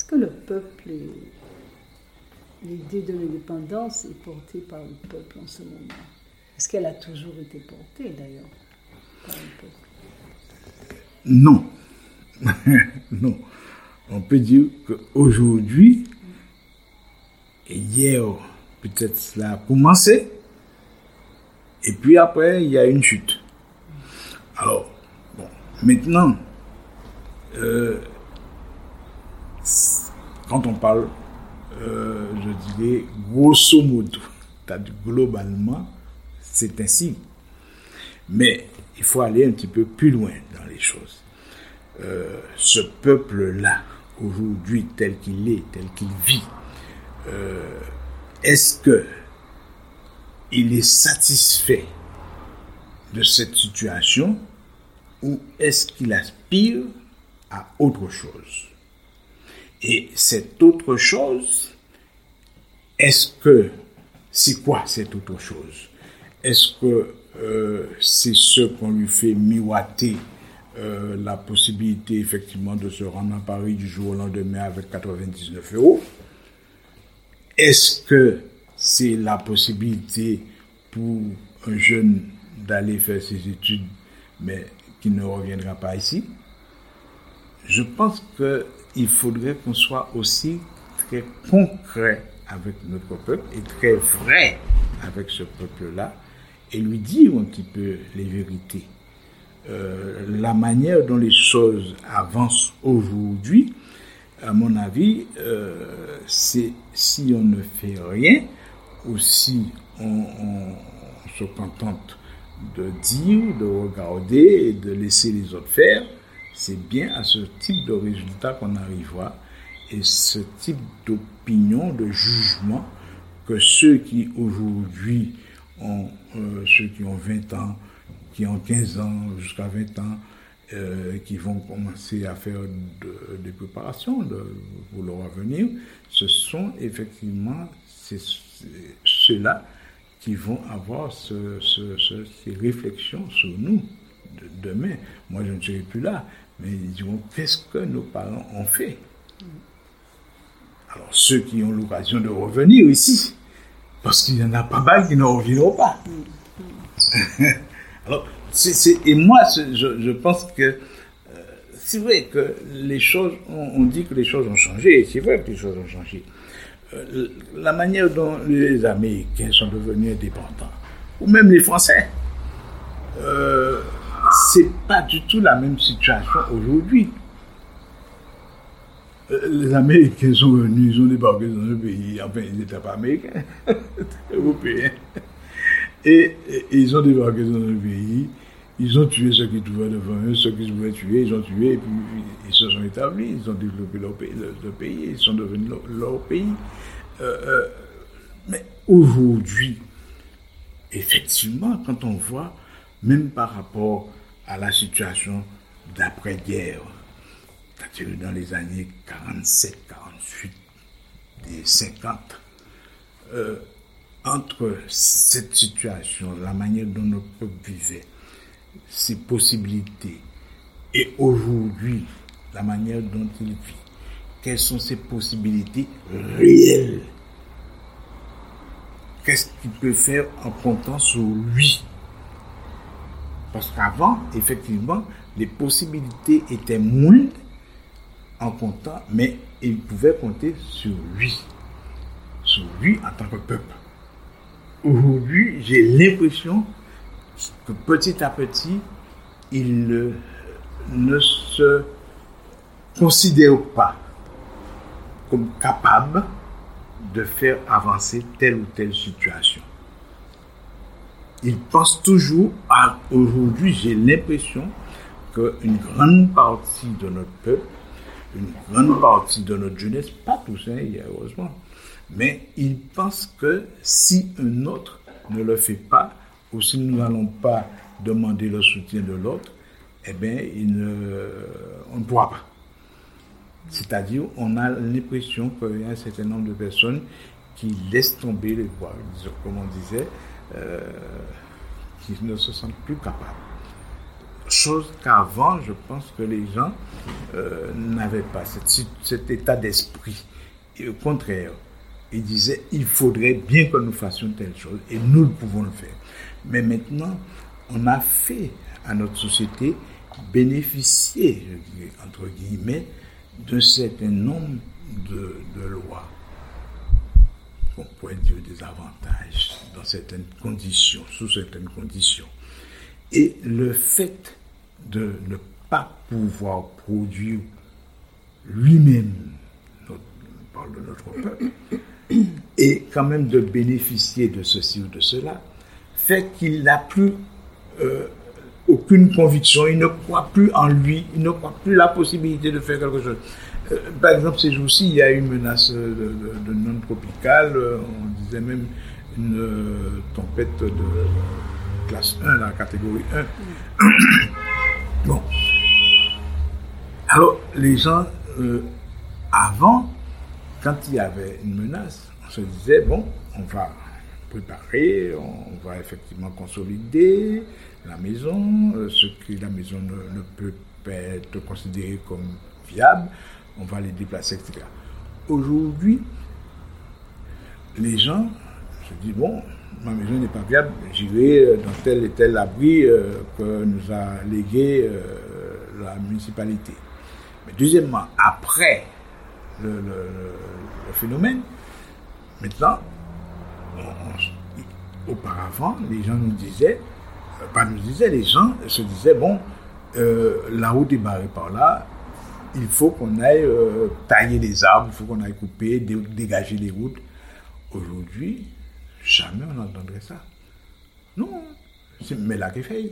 que le peuple, l'idée de l'indépendance est portée par le peuple en ce moment? Est-ce qu'elle a toujours été portée d'ailleurs par le peuple? Non. Non. On peut dire qu'aujourd'hui, et hier, peut-être cela a commencé, et puis après, il y a une chute. Alors, bon, maintenant, quand on parle, je dirais, grosso modo, c'est-à-dire globalement, c'est ainsi. Mais il faut aller un petit peu plus loin dans les choses. Ce peuple-là, aujourd'hui, tel qu'il est, tel qu'il vit, est-ce que il est satisfait de cette situation ou est-ce qu'il aspire à autre chose? Et cette autre chose, c'est quoi cette autre chose? Est-ce que c'est ce qu'on lui fait miroiter la possibilité effectivement de se rendre à Paris du jour au lendemain avec 99 €? Est-ce que c'est la possibilité pour un jeune d'aller faire ses études mais qui ne reviendra pas ici? Je pense qu'il faudrait qu'on soit aussi très concret avec notre peuple et très vrai avec ce peuple-là et lui dire un petit peu les vérités. La manière dont les choses avancent aujourd'hui, à mon avis, c'est si on ne fait rien ou si on se contente de dire, de regarder et de laisser les autres faire, c'est bien à ce type de résultat qu'on arrivera et ce type d'opinion, de jugement que ceux qui aujourd'hui ont, ceux qui ont 20 ans, qui ont 15 ans, jusqu'à 20 ans, qui vont commencer à faire des préparations pour leur avenir, ce sont effectivement ceux-là qui vont avoir ces réflexions sur nous demain. Moi, je ne serai plus là, mais ils diront qu'est-ce que nos parents ont fait. Alors, ceux qui ont l'occasion de revenir ici, parce qu'il y en a pas mal qui ne reviendront pas. Alors, et moi, je pense que c'est vrai que les choses, on dit que les choses ont changé, et c'est vrai que les choses ont changé. La manière dont les Américains sont devenus indépendants, ou même les Français, c'est pas du tout la même situation aujourd'hui. Les Américains sont venus, ils ont débarqué dans le pays, enfin ils n'étaient pas américains, européens, et ils ont débarqué dans le pays, ils ont tué ceux qui trouvaient devant eux, ceux qui pouvaient tuer, ils ont tué, et puis ils se sont établis, ils ont développé leur pays, ils sont devenus leur pays. Mais aujourd'hui, effectivement, quand on voit, même par rapport à la situation d'après-guerre, c'est-à-dire dans les années 47, 48 et 50, entre cette situation, la manière dont notre peuple vivait, ses possibilités, et aujourd'hui, la manière dont il vit, quelles sont ses possibilités réelles? Qu'est-ce qu'il peut faire en comptant sur lui? Parce qu'avant, effectivement, les possibilités étaient moindres en comptant, mais il pouvait compter sur lui en tant que peuple. Aujourd'hui, j'ai l'impression que petit à petit, il ne se considère pas comme capable de faire avancer telle ou telle situation. Il pense toujours à aujourd'hui, j'ai l'impression qu'une grande partie de notre peuple, une grande partie de notre jeunesse, pas tous, heureusement, mais il pense que si un autre ne le fait pas, ou si nous n'allons pas demander le soutien de l'autre, eh bien, on ne pourra pas. C'est-à-dire, on a l'impression qu'il y a un certain nombre de personnes qui laissent tomber les voies, comme on disait, qui ne se sentent plus capables. Chose qu'avant, je pense que les gens n'avaient pas cet état d'esprit. Et au contraire, ils disaient, il faudrait bien que nous fassions telle chose, et nous le pouvons le faire. Mais maintenant, on a fait à notre société bénéficier, je dirais, entre guillemets, d'un certain nombre de lois, qu'on pourrait dire des avantages, dans certaines conditions, sous certaines conditions. Et le fait de ne pas pouvoir produire lui-même, on parle de notre peuple, et quand même de bénéficier de ceci ou de cela, fait qu'il n'a plus aucune conviction, il ne croit plus en lui, il ne croit plus la possibilité de faire quelque chose. Par exemple, ces jours-ci, il y a une menace de non tropicale, on disait même une tempête de classe 1, la catégorie 1. Bon. Alors, les gens, avant, quand il y avait une menace, on se disait, bon, on va préparer, on va effectivement consolider la maison, ce que la maison ne peut pas être considéré comme viable, on va les déplacer, etc. Aujourd'hui, les gens se disent, bon, ma maison n'est pas viable, j'irai dans tel et tel abri que nous a légué la municipalité. Mais deuxièmement, après le phénomène, maintenant, auparavant, les gens nous disaient, les gens se disaient, bon, la route est barrée par là, il faut qu'on aille tailler les arbres, il faut qu'on aille couper, dégager les routes. Aujourd'hui, jamais on entendrait ça. Non, c'est Mela qui fait.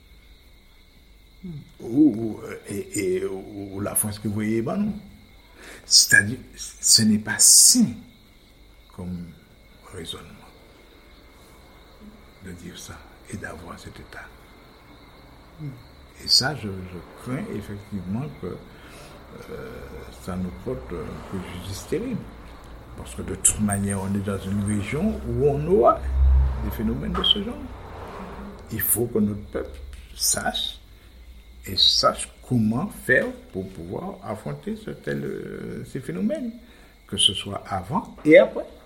Ou la France que vous voyez, ben non. C'est-à-dire, ce n'est pas sain comme raisonnement de dire ça et d'avoir cet état. Et ça, je crains effectivement que ça nous porte un préjudice terrible. Parce que de toute manière, on est dans une région où on aura des phénomènes de ce genre. Il faut que notre peuple sache comment faire pour pouvoir affronter ces phénomènes, que ce soit avant et après.